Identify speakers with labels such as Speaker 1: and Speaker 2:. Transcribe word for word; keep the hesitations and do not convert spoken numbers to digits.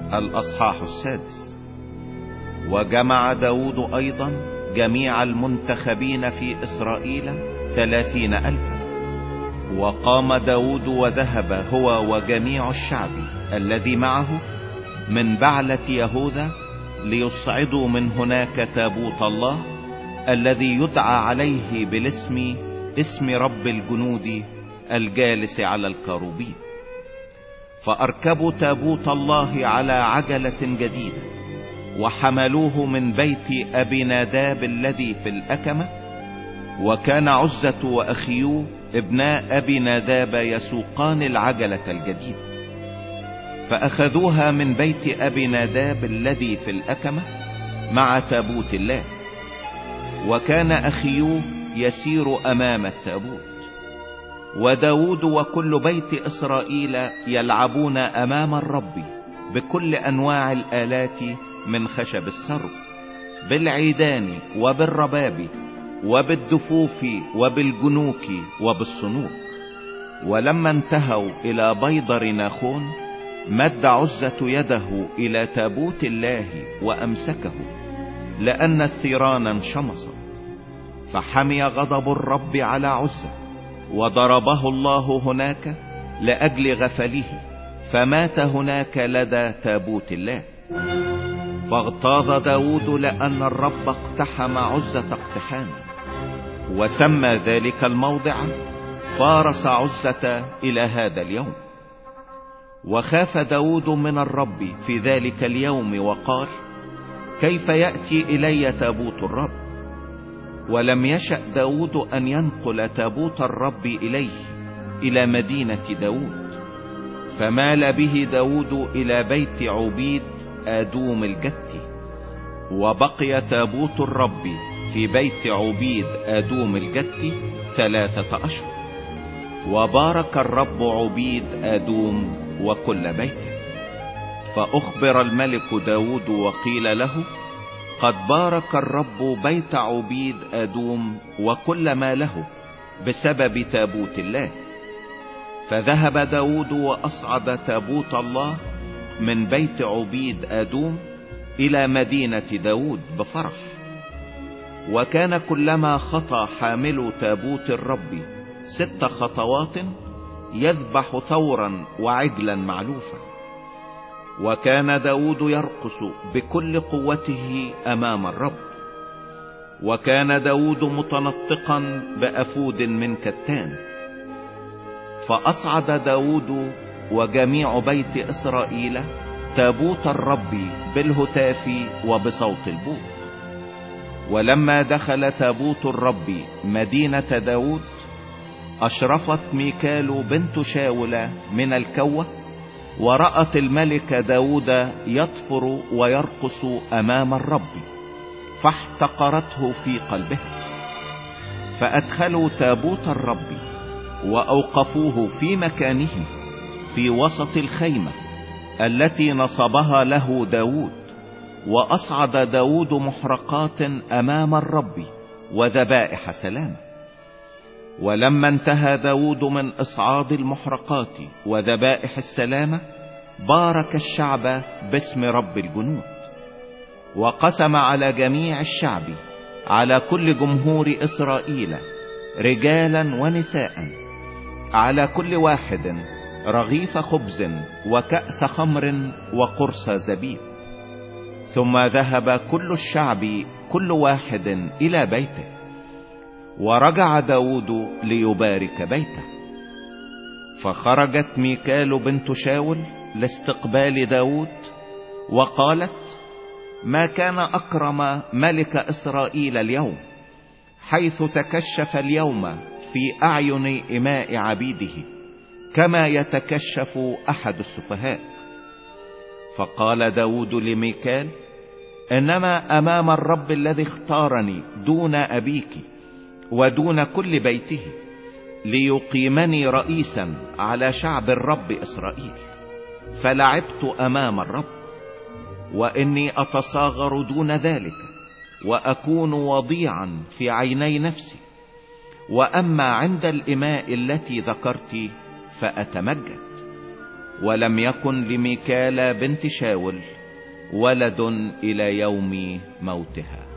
Speaker 1: الأصحاح السادس. وجمع داود أيضا جميع المنتخبين في إسرائيل ثلاثين ألفا. وقام داود وذهب هو وجميع الشعب الذي معه من بعلة يهوذا ليصعدوا من هناك تابوت الله الذي يدعى عليه بالاسم اسم رب الجنود الجالس على الكروبين. فأركبوا تابوت الله على عجلة جديدة وحملوه من بيت أبي ناداب الذي في الأكمة. وكان عزة وأخيوه ابناء أبي ناداب يسوقان العجلة الجديدة، فأخذوها من بيت أبي ناداب الذي في الأكمة مع تابوت الله. وكان أخيوه يسير أمام التابوت، وداود وكل بيت إسرائيل يلعبون أمام الرب بكل أنواع الآلات من خشب السرب، بالعيدان وبالرباب وبالدفوف وبالجنوك وبالصنوك. ولما انتهوا إلى بيضر ناخون مد عزة يده إلى تابوت الله وأمسكه، لأن الثيران انشمصت. فحمي غضب الرب على عزة، وضربه الله هناك لأجل غفله، فمات هناك لدى تابوت الله. فاغتاظ داود لأن الرب اقتحم عزة اقتحاما، وسمى ذلك الموضع فارس عزة إلى هذا اليوم. وخاف داود من الرب في ذلك اليوم وقال: كيف يأتي إلي تابوت الرب؟ ولم يشأ داود أن ينقل تابوت الرب إليه إلى مدينة داود، فمال به داود إلى بيت عبيد آدوم الجتي. وبقي تابوت الرب في بيت عبيد آدوم الجتي ثلاثة أشهر. وبارك الرب عبيد آدوم وكل بيته. فأخبر الملك داود وقيل له: قد بارك الرب بيت عبيد آدوم وكل ما له بسبب تابوت الله. فذهب داود وأصعد تابوت الله من بيت عبيد آدوم إلى مدينة داود بفرح. وكان كلما خطى حامل تابوت الرب ست خطوات يذبح ثورا وعجلا معلوفا. وكان داود يرقص بكل قوته أمام الرب. وكان داود متنطقا بأفود من كتان. فأصعد داود وجميع بيت إسرائيل تابوت الرب بالهتاف وبصوت البوق. ولما دخل تابوت الرب مدينة داود أشرفت ميكال بنت شاول من الكوة، ورأت الملك داود يطفر ويرقص أمام الرب، فاحتقرته في قلبها. فأدخلوا تابوت الرب وأوقفوه في مكانه في وسط الخيمة التي نصبها له داود. وأصعد داود محرقات أمام الرب وذبائح سلام. ولما انتهى داود من إصعاد المحرقات وذبائح السلامة بارك الشعب باسم رب الجنود. وقسم على جميع الشعب على كل جمهور إسرائيل رجالا ونساء على كل واحد رغيف خبز وكأس خمر وقرص زبيب. ثم ذهب كل الشعب كل واحد إلى بيته. ورجع داود ليبارك بيته. فخرجت ميكال بنت شاول لاستقبال داود وقالت: ما كان أكرم ملك إسرائيل اليوم، حيث تكشف اليوم في أعين إماء عبيده كما يتكشف أحد السفهاء. فقال داود لميكال: إنما أمام الرب الذي اختارني دون أبيك ودون كل بيته ليقيمني رئيسا على شعب الرب إسرائيل، فلعبت أمام الرب. وإني أتصاغر دون ذلك وأكون وضيعا في عيني نفسي. وأما عند الإماء التي ذكرت فأتمجد. ولم يكن لميكالا بنت شاول ولد الى يوم موتها.